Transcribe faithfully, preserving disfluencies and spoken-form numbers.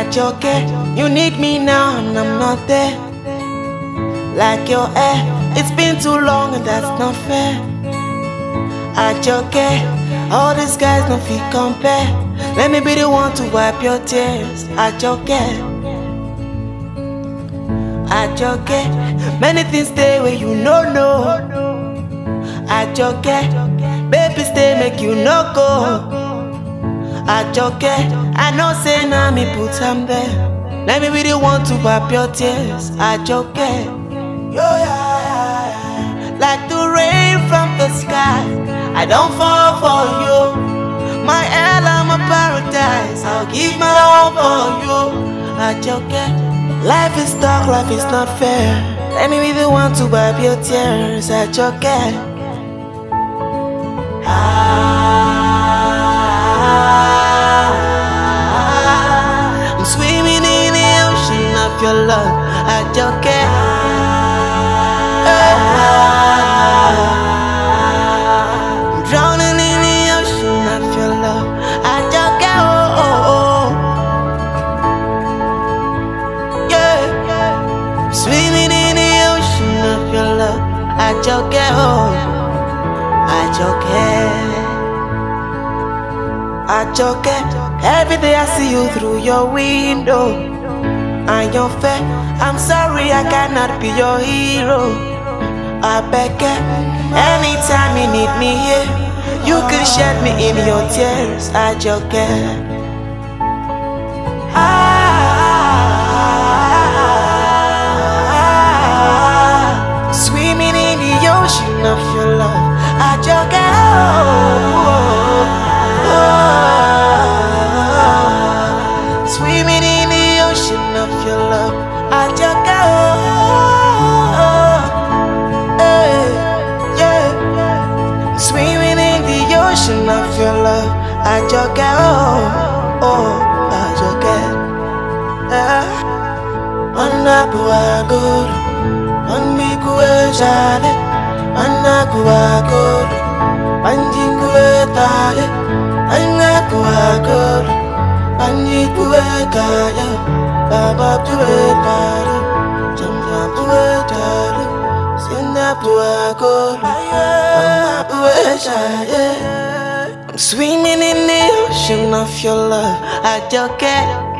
Ajoke, you need me now and I'm not there. Like your hair, it's been too long and that's not fair. Ajoke, all these guys no fit compare. Let me be the one to wipe your tears. Ajoke, Ajoke, many things stay where you no know. Ajoke, baby stay make you no go. Ajoke, I know say na me put am there. Let me be the one to wipe your tears. Ajoke, yo yeah, yeah, yeah. Like the rain from the sky, I don't fall for you. My hell, I'm a paradise. I'll give my all for you. Ajoke, life is dark, life is not fair. Let me be the one to wipe your tears. Ajoke. I'm swimming in the ocean of your love, Ajoke. I'm drowning in the ocean of your love, Ajoke. Oh, oh, oh. Yeah, I'm swimming in the ocean of your love, Ajoke. Oh, Ajoke. Ajoke, every day I see you through your window. And you're fair, I'm sorry I cannot be your hero. I beg you, anytime you need me here, you can shed me in your tears. Ajoke. Ah, swimming in the ocean of your love, Ajoke. Swimming in the ocean of your love, Ajoke. Hey, yeah. Swimming in the ocean of your love, Ajoke. Oh, oh, Ajoke. Anna kuaguru, anmi kuejale, anna kuaguru, anji kuetale, anna kuaguru. Anji kuetale, baba kuetale, jamba kuetale, senda kuagoro, mama kuetale. I'm swimming in the ocean of your love, Ajoke.